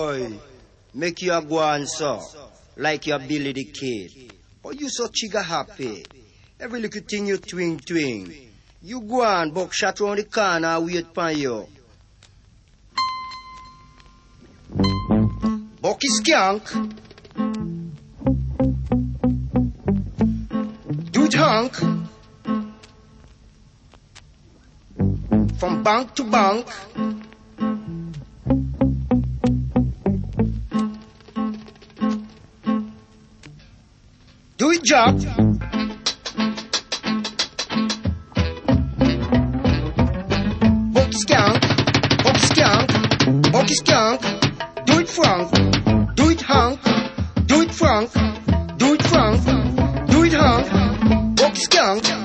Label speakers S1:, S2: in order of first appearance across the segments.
S1: Boy, make you a go on so, like your Billy the Kid. Oh, you so chigga happy. Every little thing you twing twing. You go on, buck shot round the corner, wait for you. Bucky skank. Do it honk. From bank to bank. Do it job. Bucky skank. Bucky skank. Bucky skank. Do it frank. Do it honk. Do it frank. Do it frank. Do it honk. Bucky skank.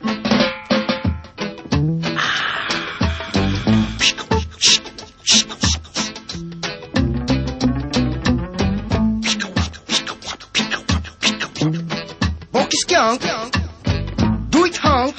S1: Bucky skank. Do it honk.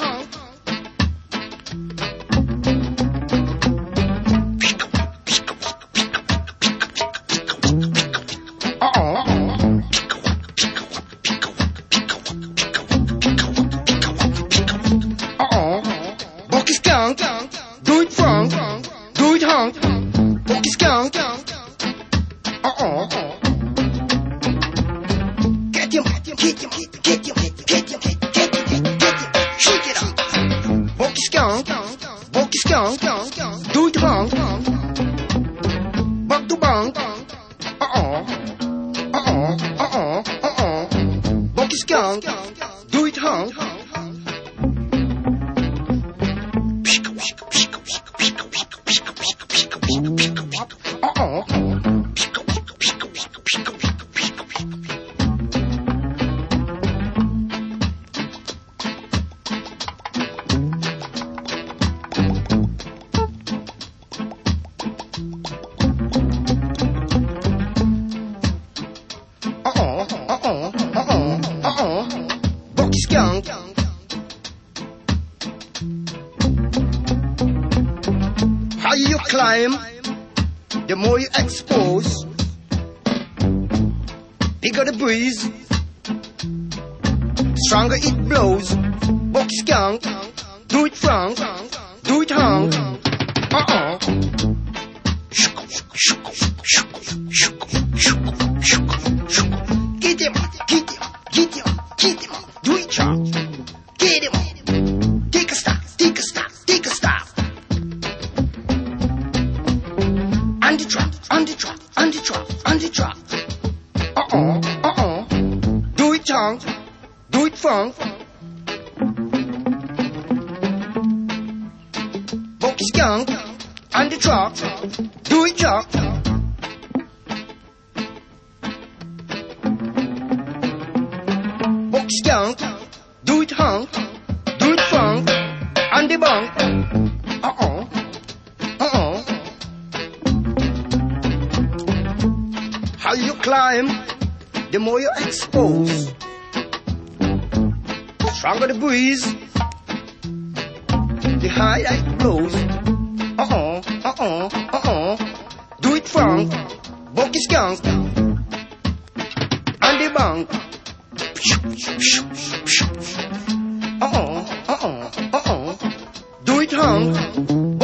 S1: Bucky skank. Do it frank. Do it honk. Bucky skank. Get him. Get him. Get him. Get him. Get him. Get him. Shake it up. Bucky skank. Bucky skank. Do it honk. Back to bank. Bucky skank. Do it honk. Bucky skank. Higher you climb, the more you expose. Bigger the breeze, stronger it blows. Bucky skank. Do it frank. Do it honk. Get him. Get him. Get him. Get him. Do it chop. Get him. Take a stop. Take a stop. Take a stop. On the trap. On the trap. On the trap. On the trap. Do it honk. Do it frank. Bucky skank. On the trap. Do it chop. Bucky skank. Do it honk. Do it frank. On the bank. How you climb, the more you expose. Stronger the breeze, the higher it blows. Do it frank. Bucky skank. On the bank. Do it honk.